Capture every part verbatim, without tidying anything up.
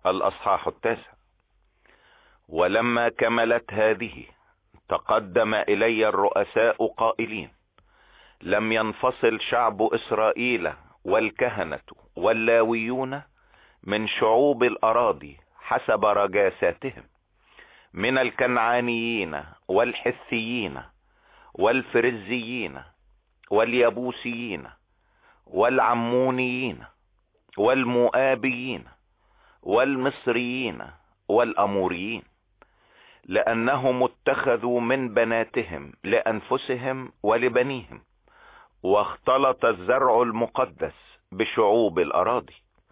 الأصحاح التاسع. ولما كملت هذه تقدم إلي الرؤساء قائلين: لم ينفصل شعب إسرائيل والكهنة واللاويون من شعوب الأراضي حسب رجاساتهم، من الكنعانيين والحثيين والفرزيين واليبوسيين والعمونيين والمؤابيين والمصريين والأموريين، لأنهم اتخذوا من بناتهم لأنفسهم ولبنيهم، واختلط الزرع المقدس بشعوب الأراضي.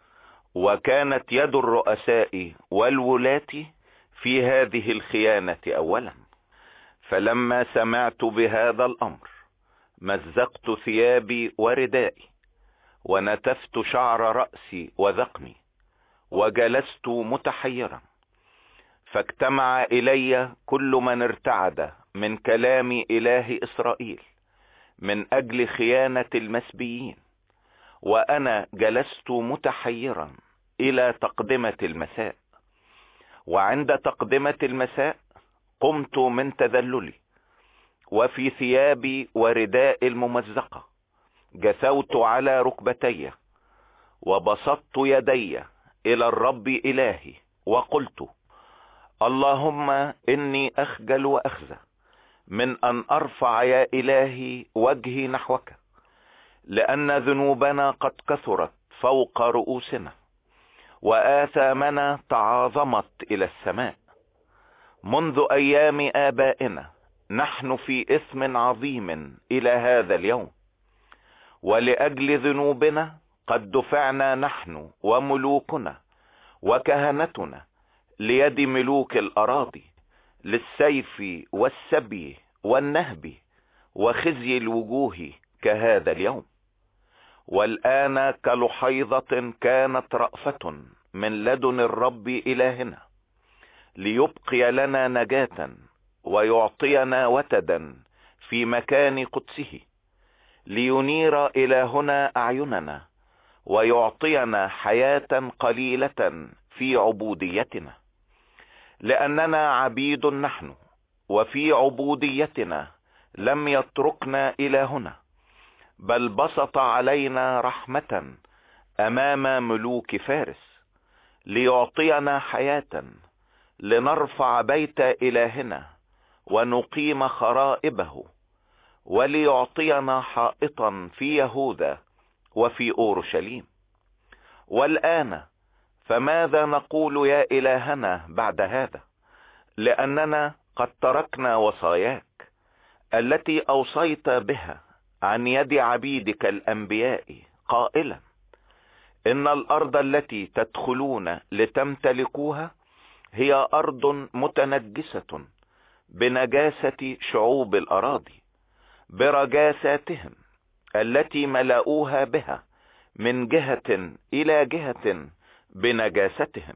وكانت يد الرؤساء والولاة في هذه الخيانة أولا. فلما سمعت بهذا الأمر مزقت ثيابي وردائي، ونتفت شعر رأسي وذقني، وجلست متحيرا. فاجتمع إلي كل من ارتعد من كلام إله إسرائيل من أجل خيانة المسبيين، وأنا جلست متحيرا إلى تقدمة المساء. وعند تقدمة المساء قمت من تذللي، وفي ثيابي ورداء الممزقة جثوت على ركبتي، وبسطت يدي إلى الرب إلهي، وقلت: اللهم إني أخجل وأخزى من أن أرفع يا إلهي وجهي نحوك، لأن ذنوبنا قد كثرت فوق رؤوسنا، وآثامنا تعاظمت إلى السماء. منذ أيام آبائنا نحن في إثم عظيم إلى هذا اليوم، ولأجل ذنوبنا قد دفعنا نحن وملوكنا وكهنتنا ليد ملوك الأراضي، للسيف والسبي والنهب وخزي الوجوه كهذا اليوم. والآن كلحيظة كانت رأفة من لدن الرب إلهنا ليبقي لنا نجاة ويعطينا وتدا في مكان قدسه، لينير إلهنا أعيننا ويعطينا حياة قليلة في عبوديتنا، لأننا عبيد نحن، وفي عبوديتنا لم يتركنا إلهنا، بل بسط علينا رحمة أمام ملوك فارس، ليعطينا حياة لنرفع بيت إلهنا ونقيم خرائبه، وليعطينا حائطا في يهوذا وفي أورشليم. والآن فماذا نقول يا إلهنا بعد هذا؟ لأننا قد تركنا وصاياك التي أوصيت بها عن يد عبيدك الأنبياء، قائلا: إن الأرض التي تدخلون لتمتلكوها هي أرض متنجسة بنجاسة شعوب الأراضي، برجاساتهم التي ملأوها بها من جهة إلى جهة بنجاستهم.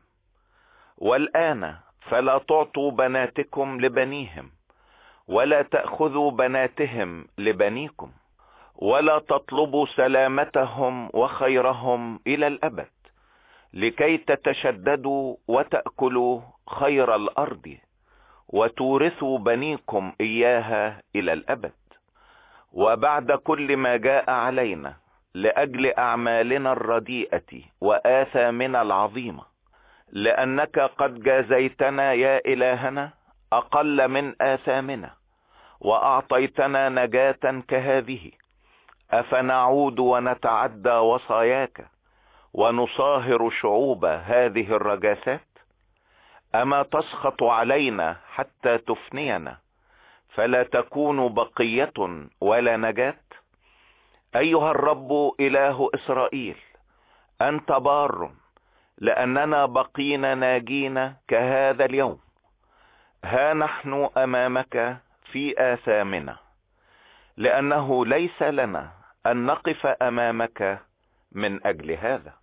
والآن فلا تعطوا بناتكم لبنيهم، ولا تأخذوا بناتهم لبنيكم، ولا تطلبوا سلامتهم وخيرهم إلى الأبد، لكي تتشددوا وتأكلوا خير الأرض وتورثوا بنيكم إياها إلى الأبد. وبعد كل ما جاء علينا لأجل أعمالنا الرديئة وآثامنا العظيمة، لأنك قد جازيتنا يا إلهنا أقل من آثامنا وأعطيتنا نجاة كهذه، أفنعود ونتعدى وصاياك ونصاهر شعوب هذه الرجاسات؟ أما تسخط علينا حتى تفنينا فلا تكون بقية ولا نجاة؟ أيها الرب إله إسرائيل، أنت بار، لأننا بقينا ناجين كهذا اليوم. ها نحن أمامك في آثامنا، لأنه ليس لنا أن نقف أمامك من أجل هذا.